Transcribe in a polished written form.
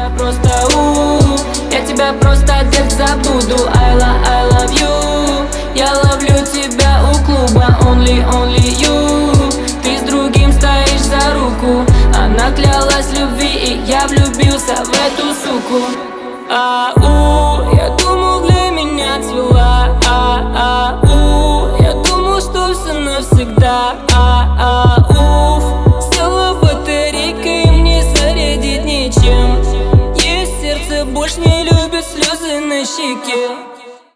тебя просто я тебя просто опять забуду. I love you. Я ловлю тебя у клуба, only you. Ты с другим стоишь за руку. Она клялась любви, и я влюбился в эту суку.